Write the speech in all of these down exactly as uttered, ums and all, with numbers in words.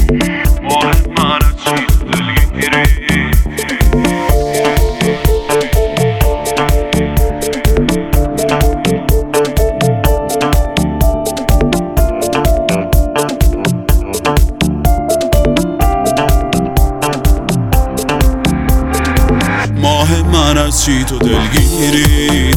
من از چی تو دلگیری؟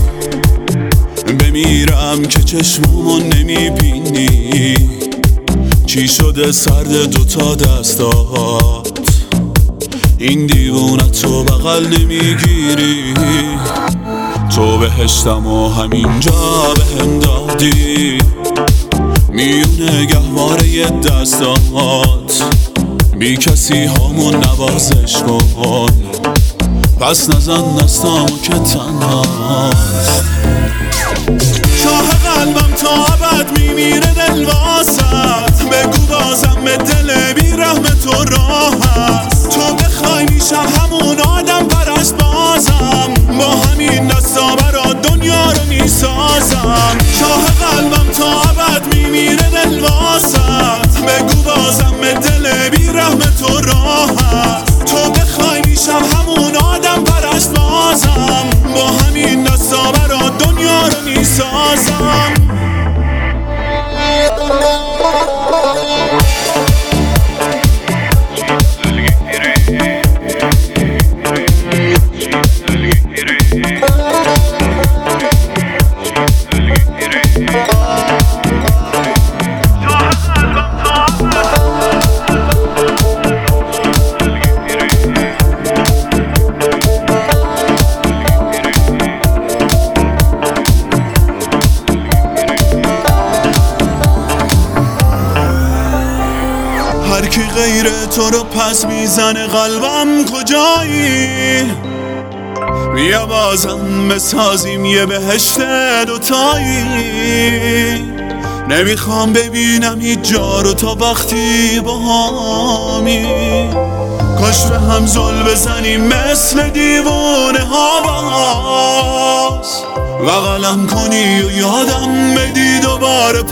بمیرم که چشممو نمیبینی. چی شده سرد دوتا دستات؟ این دیوونت تو بغل نمیگیری. تو بهشتم و همینجا بهم دادی، میونه گهواره دستات. بی کسی همون نوازش کن، پس نزن دستامو که تنهاست. شاه قلبم تا ابد میمیره دل واسط. بگو بازم به دل بی رحم تو راه هست. تو بخوای میشم همون آدم پرست بازم. با همین دستا برا دنیا رو میسازم. شاه قلبم تا ابد میمیره دل واسط. بگو بازم به دل بی رحم تو راه هست. تو بخوای میشم همون آدم پرست بازم. با همین دستا برا دنیا رو میسازم. هرکی غیر تو رو پس میزنه قلبم کجایی؟ بیا بازم بسازیم یه بهشت دوتایی. نمیخوام ببینم هیچ جا رو تا وقتی با همی. کاش به هم زل بزنیم مثل دیوونه ها باز. بغلم کنی و یادم بدی دوباره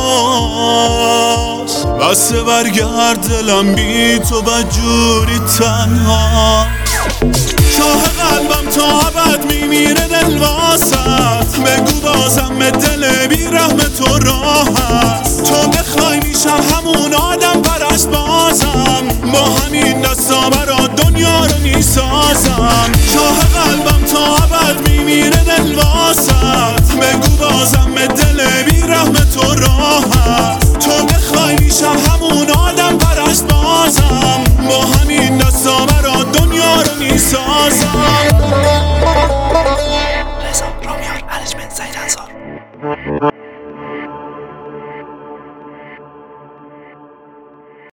پرواز. بسه برگرد دلم بی تو بدجوری تنها. شاه قلبم تا ابد میمیره دل واسط. بگو بازم به دل بی رحم تو راه هست. تو بخوای میشم همون آدم پرست بازم. با همین دستا برا دنیا رو میسازم. شاه قلبم تا ابد میمیره دل واسط. بگو بازم به دل بی رحم تو راه هست.